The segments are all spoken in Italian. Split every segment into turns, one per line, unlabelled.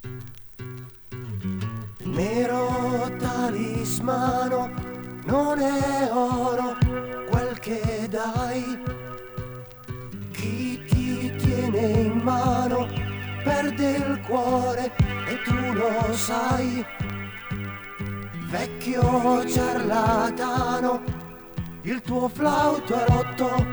Nero talismano, non è oro quel che dai. Chi ti tiene in mano perde il cuore e tu lo sai. Vecchio ciarlatano, il tuo flauto è rotto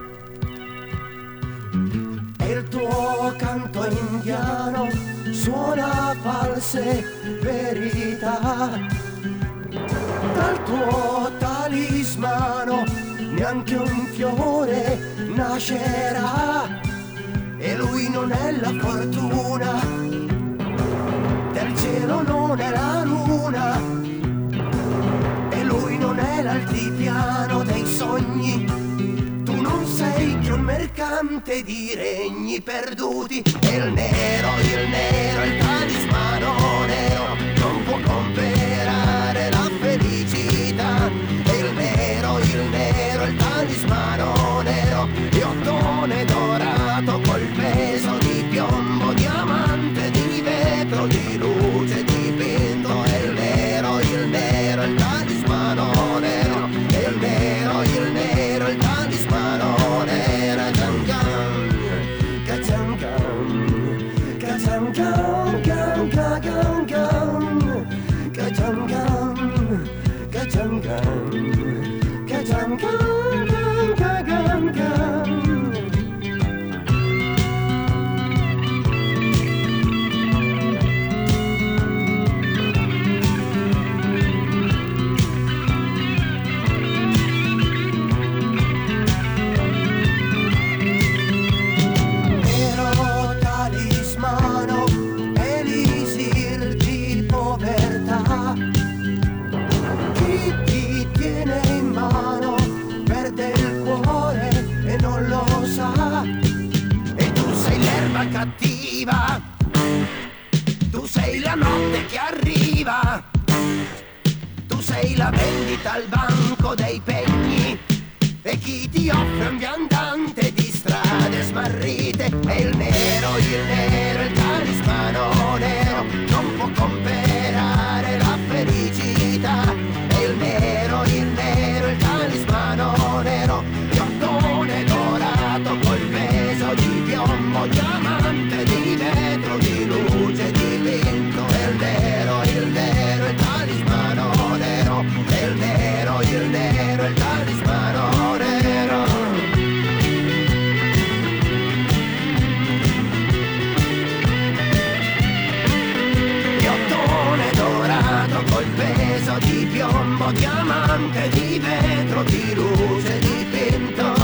e il tuo canto indiano suona false verità. Dal tuo talismano neanche un fiore nascerà e lui non è la fortuna, del cielo non è la luna e lui non è l'altipiano dei sogni. Tu non sei che un mercante di regni perduti e il nero, il talismano nero non può comprare la felicità. E il nero, il talismano nero di ottone dorato col peso di piombo, diamante, di vetro, di luce, di pinto. E il nero, il talismano nero, e il nero, il talismano nero. Ka-cham gam, gam, ga gam gam, ka-cham gam, ka-cham gam, ka-cham gam, gam, ga gam gam. Cattiva, tu sei la notte che arriva, tu sei la vendita al banco dei pegni e chi ti offre un viandante di strade smarrite. E il nero, il talismano nero non può comprare la felicità. E il nero, il talismano nero di ottone dorato col peso di piombo, diamante, di vetro, di luce, di pinto. E il nero, il talismano nero, e il nero, il talismano nero. Di ottone dorato col peso di piombo, diamante, di vetro, di luce, di pinto.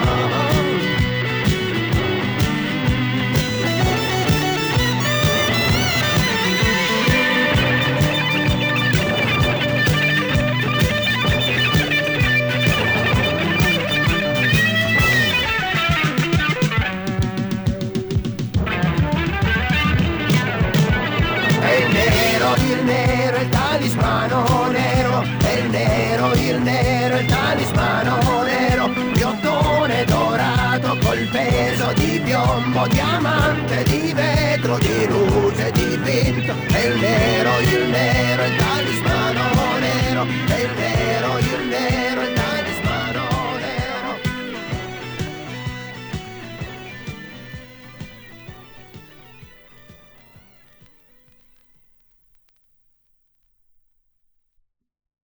Il talismano nero, è il nero, il talismano nero di ottone dorato col peso di piombo, diamante, di vetro, di luce, di pinto. È il nero,